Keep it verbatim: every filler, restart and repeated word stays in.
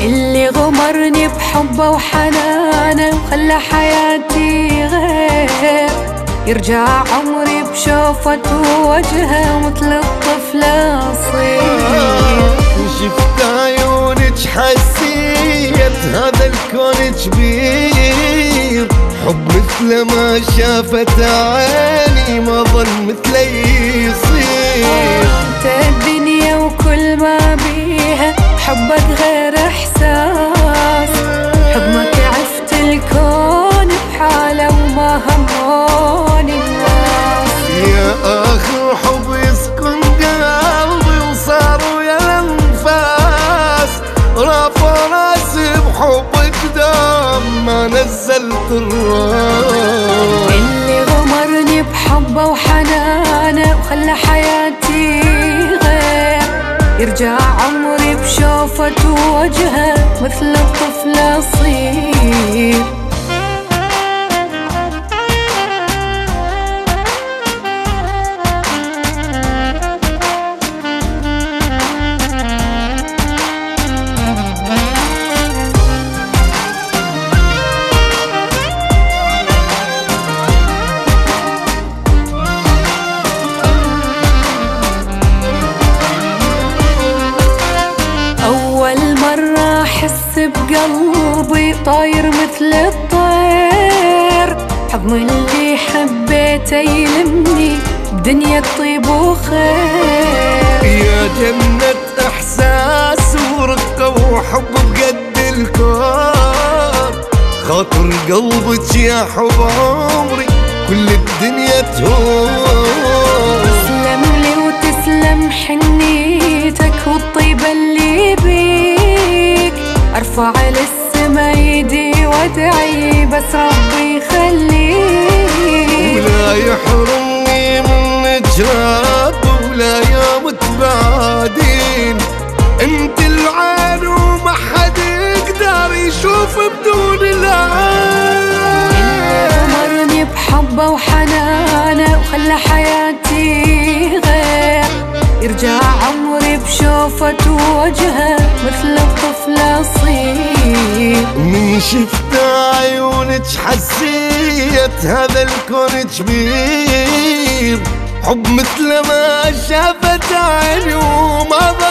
اللي غمرني بحبه وحنانه وخلى حياتي غير، يرجع عمري بشوفته ووجهه مثل الطفل أصير. شفت عيونك حسيت هذا الكون كبير، حب مثل ما شافت عيني ما ظل مثل يصير. انت الدنيا وكل ما بيها، حبك غير احساس، حكمك عفت الكون بحاله وما همون الناس. يا اخر حب يسكن قلبي وصار ويا الانفاس، رافع راسي بحبك دام ما نزلت الراس. اللي غمرني بحبه وحنانه وخلى حياتي غير، يرجع عمري بشوفته ووجهه مثل الطفل أصير. أحس بقلبي طاير مثل الطير، حب من اللي حبيته يلمني بدنيا الطيب وخير. يا جنة إحساس ورقة وحب بقد الكون، خاطر قلبك يا حب عمري كل الدنيا تهون. تسلم لي وتسلم حنيتك والطيبة اللي بيك، ارفع للسما ايدي وادعي بس ربي يخليك. ولا يحرمني منك رب ولا يوم تبعدين، انت العين وما حد يقدر يشوف بدون العين. غمرني بحبه وحنانه وخلى حياتي غير، يرجع عمري بشوفته ووجهه مثل الطفل أصير. من شفت عيونك حسيت هذا الكون كبير، حب مثل ما شافت عيني وما